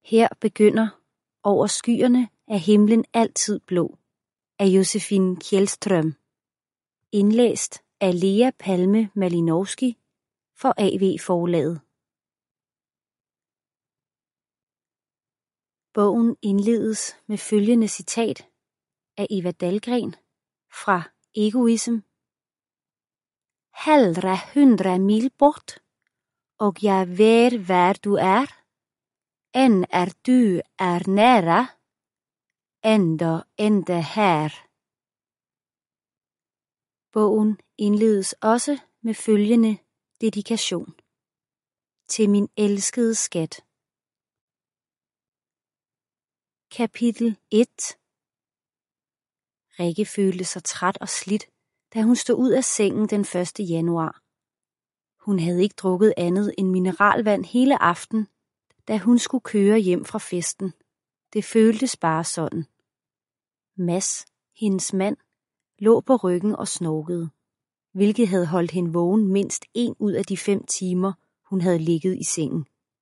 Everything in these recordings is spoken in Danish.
Her begynder Over skyerne er himlen altid blå af Josefine Kjellström. Indlæst af Lea Palme Malinowski for AV Forlaget. Bogen indledes med følgende citat af Eva Dahlgren fra Egoism. Hellre 100 mil bort, og jeg ved hvor du er, end du er nære, enda her. Bogen indledes også med følgende dedikation. Til min elskede skat. Kapitel 1. Rikke følte sig træt og slidt, da hun stod ud af sengen den 1. januar. Hun havde ikke drukket andet end mineralvand hele aften, da hun skulle køre hjem fra festen. Det føltes bare sådan. Mads, hendes mand, lå på ryggen og snorkede, hvilket havde holdt hende vågen mindst 1 ud af de 5 timer, hun havde ligget i sengen.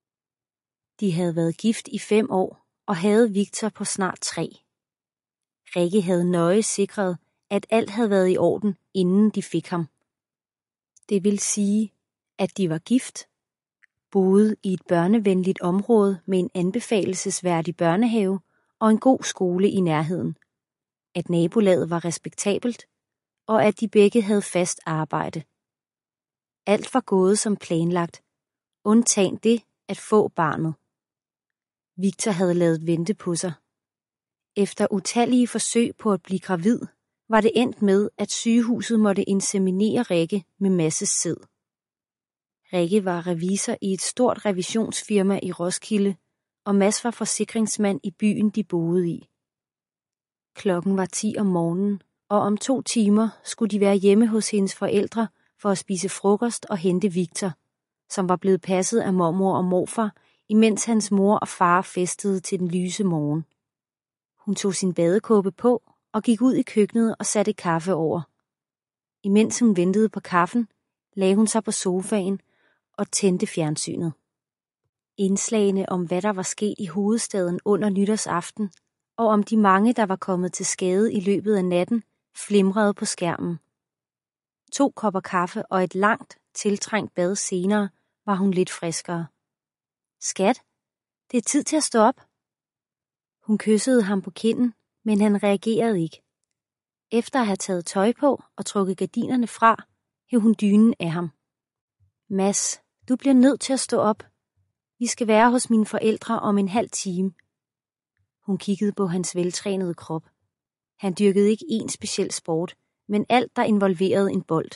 De havde været gift i 5 år og havde Victor på snart 3. Rikke havde nøje sikret, at alt havde været i orden, inden de fik ham. Det vil sige, at de var gift, boede i et børnevenligt område med en anbefalelsesværdig børnehave og en god skole i nærheden, at nabolaget var respektabelt, og at de begge havde fast arbejde. Alt var gået som planlagt, undtagen det at få barnet. Victor havde ladet vente på sig. Efter utallige forsøg på at blive gravid, var det endt med, at sygehuset måtte inseminere Rikke med masse sæd. Rikke var revisor i et stort revisionsfirma i Roskilde, og Mads var forsikringsmand i byen, de boede i. Klokken var 10 om morgenen, og om 2 timer skulle de være hjemme hos hendes forældre for at spise frokost og hente Victor, som var blevet passet af mormor og morfar, imens hans mor og far festede til den lyse morgen. Hun tog sin badekåbe på og gik ud i køkkenet og satte kaffe over. Imens hun ventede på kaffen, lagde hun sig på sofaen og tændte fjernsynet. Indslagene om, hvad der var sket i hovedstaden under nytårsaften, og om de mange, der var kommet til skade i løbet af natten, flimrede på skærmen. 2 kopper kaffe og et langt, tiltrængt bad senere, var hun lidt friskere. Skat, det er tid til at stå op. Hun kyssede ham på kinden, men han reagerede ikke. Efter at have taget tøj på og trukket gardinerne fra, hev hun dynen af ham. Mads, du bliver nødt til at stå op. Vi skal være hos mine forældre om en halv time. Hun kiggede på hans veltrænede krop. Han dyrkede ikke én speciel sport, men alt, der involverede en bold.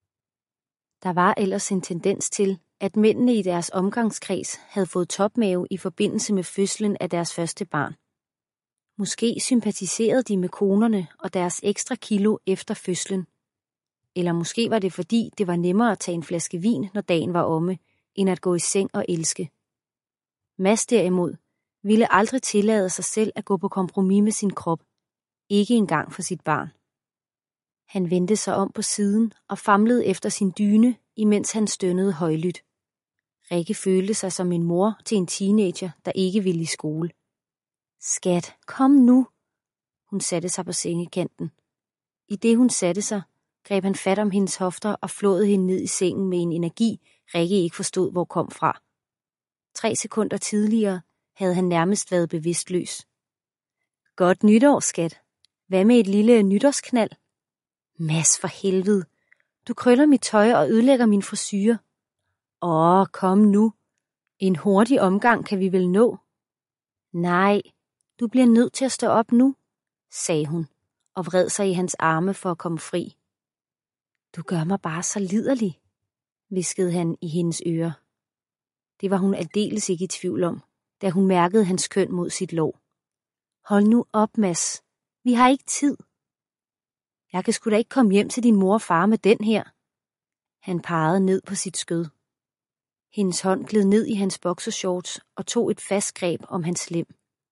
Der var ellers en tendens til, at mændene i deres omgangskreds havde fået topmave i forbindelse med fødslen af deres første barn. Måske sympatiserede de med konerne og deres ekstra kilo efter fødslen. Eller måske var det fordi, det var nemmere at tage en flaske vin, når dagen var omme, end at gå i seng og elske. Mads derimod ville aldrig tillade sig selv at gå på kompromis med sin krop, ikke engang for sit barn. Han vendte sig om på siden og famlede efter sin dyne, imens han stønnede højlydt. Rikke følte sig som en mor til en teenager, der ikke ville i skole. Skat, kom nu. Hun satte sig på sengekanten. I det hun satte sig, greb han fat om hendes hofter og flåede hende ned i sengen med en energi, Rikke ikke forstod, hvor kom fra. 3 sekunder tidligere havde han nærmest været bevidstløs. Godt nytår, skat. Hvad med et lille nytårsknald? Mads, for helvede. Du krøller mit tøj og ødelægger min frisyre. Kom nu. En hurtig omgang kan vi vel nå? Nej, du bliver nødt til at stå op nu, sagde hun og vred sig i hans arme for at komme fri. Du gør mig bare så liderlig, hviskede han i hendes øre. Det var hun aldeles ikke i tvivl om, da hun mærkede hans køn mod sit lår. Hold nu op, Mads. Vi har ikke tid. Jeg kan sgu da ikke komme hjem til din mor og far med den her. Han pegede ned på sit skød. Hendes hånd gled ned i hans boxershorts og tog et fast greb om hans lem.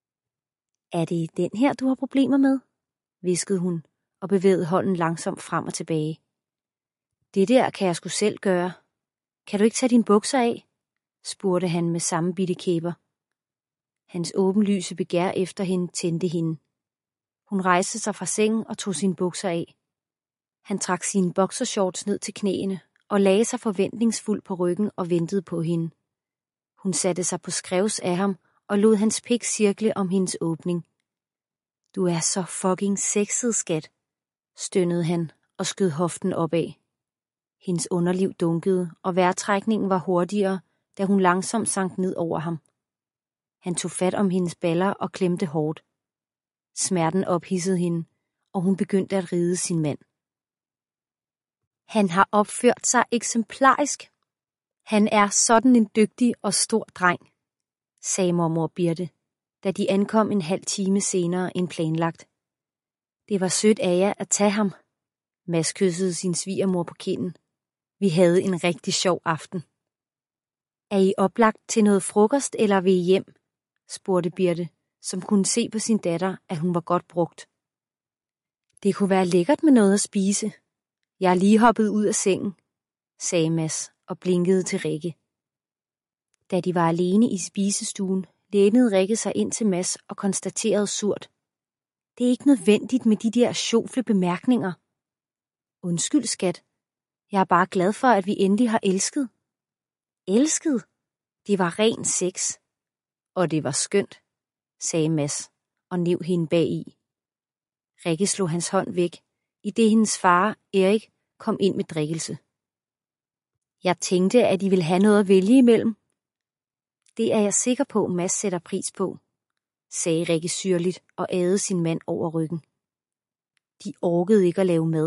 Er det den her, du har problemer med? Hviskede hun og bevægede hånden langsomt frem og tilbage. Det der kan jeg sgu selv gøre. Kan du ikke tage dine bukser af? Spurgte han med samme bitte kæber. Hans åbenlyse begær efter hende tændte hende. Hun rejste sig fra sengen og tog sine bukser af. Han trak sine boxershorts ned til knæene og lagde sig forventningsfuldt på ryggen og ventede på hende. Hun satte sig på skrevs af ham og lod hans pik cirkle om hendes åbning. Du er så fucking sexet, skat, stønnede han og skød hoften opad. Hendes underliv dunkede, og vejrtrækningen var hurtigere, da hun langsomt sank ned over ham. Han tog fat om hendes baller og klemte hårdt. Smerten ophidsede hende, og hun begyndte at ride sin mand. Han har opført sig eksemplarisk. Han er sådan en dygtig og stor dreng, sagde mormor Birte, da de ankom en halv time senere end planlagt. Det var sødt af jer at tage ham. Mads kyssede sin svigermor på kinden. Vi havde en rigtig sjov aften. Er I oplagt til noget frokost, eller vil I hjem? Spurgte Birte, som kunne se på sin datter, at hun var godt brugt. Det kunne være lækkert med noget at spise. Jeg er lige hoppet ud af sengen, sagde Mads og blinkede til Rikke. Da de var alene i spisestuen, lænede Rikke sig ind til Mads og konstaterede surt. Det er ikke nødvendigt med de der sjofle bemærkninger. Undskyld, skat. Jeg er bare glad for, at vi endelig har elsket. Elsket? Det var ren sex. Og det var skønt, sagde Mads og nev hende bagi. Rikke slog hans hånd væk, idet hendes far, Erik, kom ind med drikkelse. Jeg tænkte, at I ville have noget at vælge imellem. Det er jeg sikker på, Mads sætter pris på, sagde Rikke syrligt og adede sin mand over ryggen. De orkede ikke at lave mad.